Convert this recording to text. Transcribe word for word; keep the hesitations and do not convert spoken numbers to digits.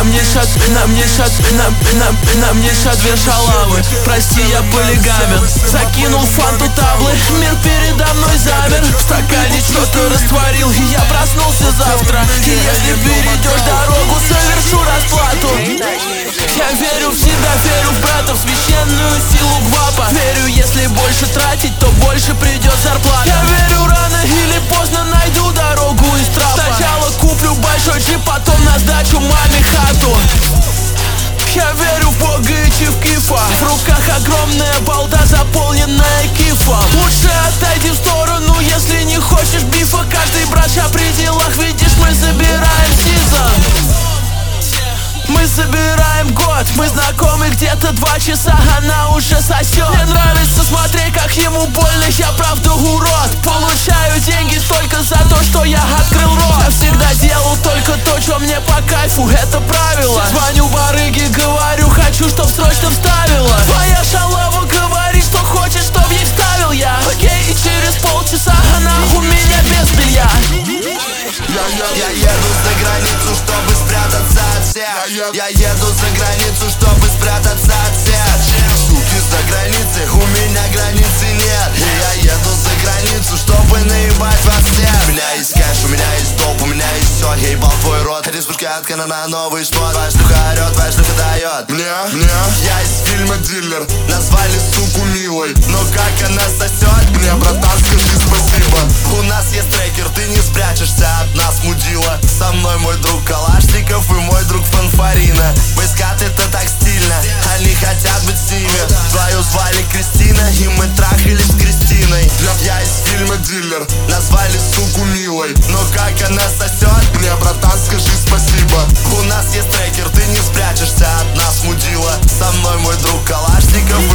на мне шат, на мне шат, на, на, на мне шат две шалавы. Прости, я полигамен. Закинул фанту таблы, мир передо мной замер. В стакане что-то растворил, и я проснулся завтра. И если перейдешь дорогу, совершу расплату. Я верю в себя, верю в брата, в священную силу гвапа. Верю, если больше тратить, то больше придет зарплата. Я верю, рано или поздно найду дорогу из трапа. Сначала куплю большой джип, потом на сдачу маме хату. Я верю в Бога и Чивкифа. В руках огромная балда, заполненная кифом. Лучше отойди в сторону, если не хочешь бифа. Каждый братша при делах, видишь, мы забираем сезон. Мы собираем год, мы знакомы где-то два часа, она уже сосет. Мне нравится смотреть, как ему больно, я правда урод. Получаю деньги только за то, что я открыл рот. Я всегда делал только то, что мне по кайфу, это правило. Звоню барыге, говорю, хочу, чтоб срочно вставила. Твоя шалава говорит, что хочет, чтоб ей вставил я. Окей, и через полчаса она у меня без белья. Я, я, я еду за границу, чтобы спрятаться от всех. Я еду за границу, чтобы спрятаться от всех. Суки за границей, у меня границы нет. И я еду за границу, чтобы наебать вас всех. У меня есть кэш, у меня есть доп, у меня есть все. Я ебал твой рот, это спускает на новый шмот. Твоя шлюха орет, твоя шлюха дает. Мне, мне, я из фильма «Дилер». Назвали суку милой, но как она сосет, мне, братан, скажи спасибо. У нас есть трекер, ты не спрячешься от нас, мудила. Со мной мой друг Калашников и мой друг Фанфарина. Бойскат это так стильно, они хотят быть с ними. Твою звали Кристина, и мы трахались с Кристиной. Я из фильма «Дилер», назвали суку милой, но как она сосет, мне, братан, скажи спасибо. У нас есть трекер, ты не спрячешься от нас, мудила. Со мной мой друг Калашников